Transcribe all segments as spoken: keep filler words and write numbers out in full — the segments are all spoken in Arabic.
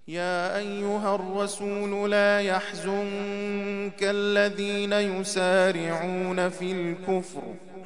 يا أيها الرسول لا يحزنك الذين يسارعون في الكفر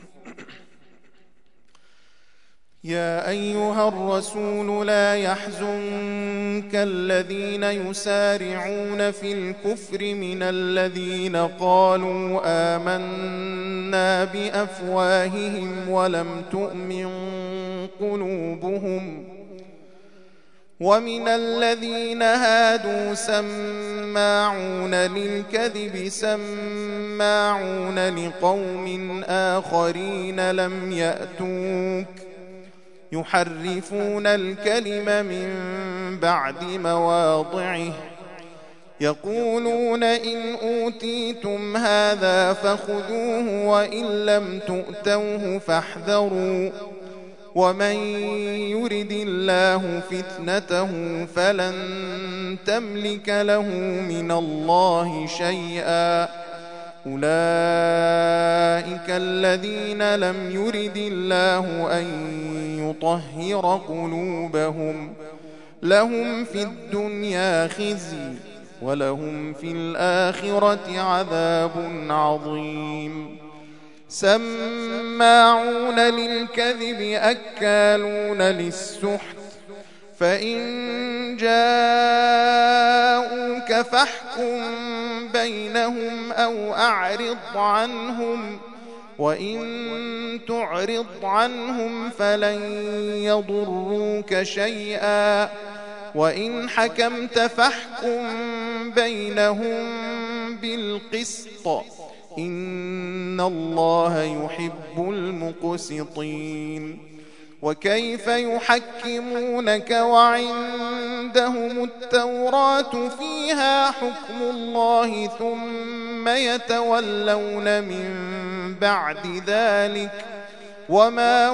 يا أيها الرسول لا يحزنك الذين يسارعون في الكفر من الذين قالوا آمنا بأفواههم ولم تؤمن قلوبهم ومن الذين هادوا سماعون للكذب سماعون لقوم آخرين لم يأتوك يحرفون الكلم من بعد مواضعه يقولون إن أوتيتم هذا فخذوه وإن لم تؤتوه فاحذروا ومن يرد الله فتنته فلن تملك له من الله شيئا أولئك الذين لم يرد الله أن يطهر قلوبهم لهم في الدنيا خزي ولهم في الآخرة عذاب عظيم سماعون للكذب أكالون للسحت فإن جاءوك فاحكم بينهم أو أعرض عنهم وإن تعرض عنهم فلن يضروك شيئا وإن حكمت فاحكم بينهم بالقسط إن الله يحب المقسطين وكيف يحكمونك وعندهم التوراة فيها حكم الله ثم يتولون من بعد ذلك وما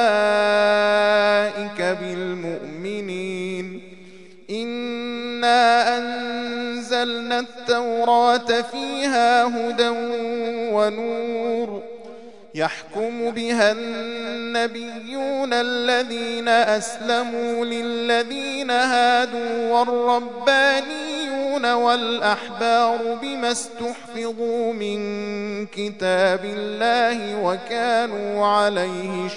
أولئك بالمؤمنين إنا أنزلنا التوراة فيها هدى ونور يحكم بها النبيون الذين أسلموا للذين هادوا والربانيون والأحبار بما استحفظوا من كتاب الله وكانوا عليه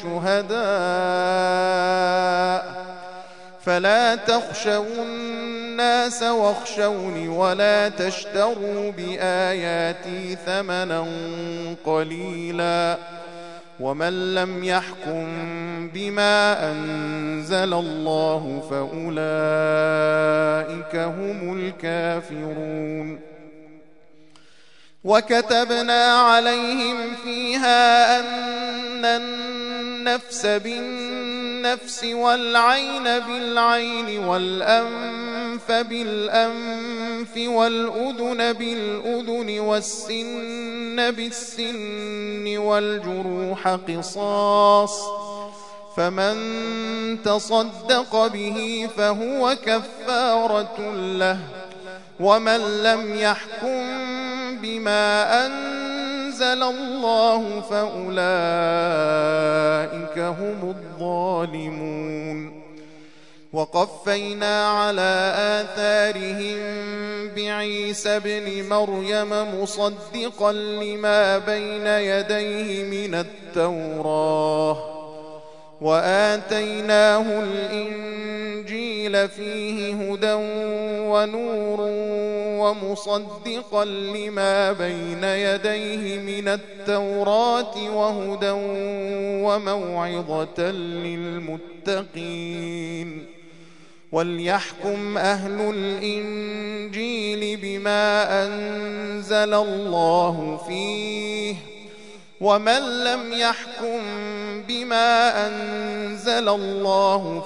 شهداء فلا تخشوا الناس واخشوني ولا تشتروا بآياتي ثمنا قليلا ومن لم يحكم بما أنزل الله فأولئك هم الكافرون وكتبنا عليهم فيها أن النفس بالنفس والعين بالعين والأنف بالأنف والأذن بالأذن والسن بالسن والجروح قصاص فمن تصدق به فهو كفارة له ومن لم يحكم بما أنزل الله فأولئك هم الظالمون وقفينا على آثارهم بعيسى ابن مريم مصدقا لما بين يديه من التوراة وآتيناه الإنجيل فيه هدى ونور ومصدقا لما بين يديه من التوراة وهدى وموعظة للمتقين وليحكم أهل الإنجيل بما أنزل الله فيه ومن لم يحكم بما أنزل الله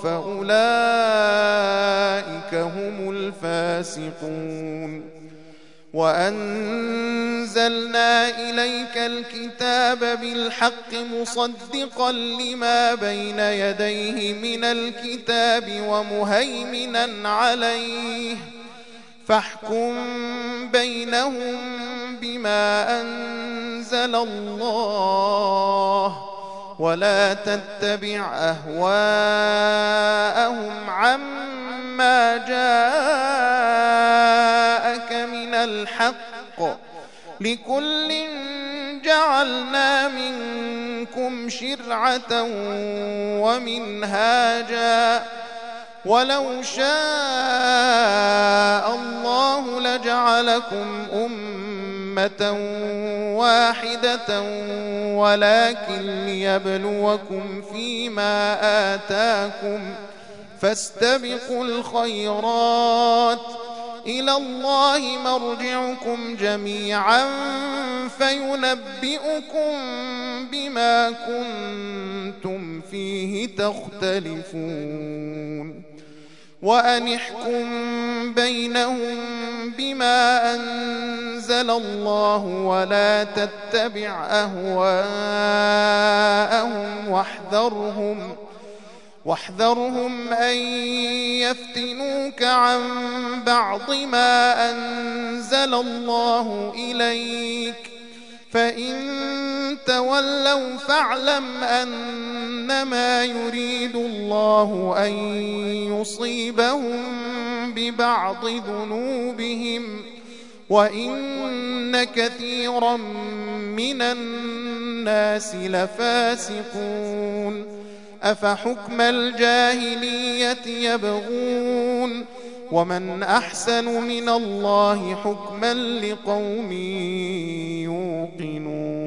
فأولئك هم الفاسقون وأنزلنا إليك الكتاب بالحق مصدقا لما بين يديه من الكتاب ومهيمنا عليه فاحكم بينهم بما أنزل الله ولا تتبع أهواءهم عما جاءك لكل جعلنا منكم شرعة ومنهاجا ولو شاء الله لجعلكم أمة واحدة ولكن ليبلوكم فيما آتاكم فاستبقوا الخيرات إلى الله مرجعكم جميعا فينبئكم بما كنتم فيه تختلفون وأن احكم بينهم بما أنزل الله ولا تتبع أهواءهم واحذرهم واحذرهم أن يفتنوك عن بعض ما أنزل الله إليك فإن تولوا فاعلم أنما يريد الله أن يصيبهم ببعض ذنوبهم وإن كثيرا من الناس لفاسقون أفحكم الجاهلية يبغون ومن أحسن من الله حكما لقوم يوقنون.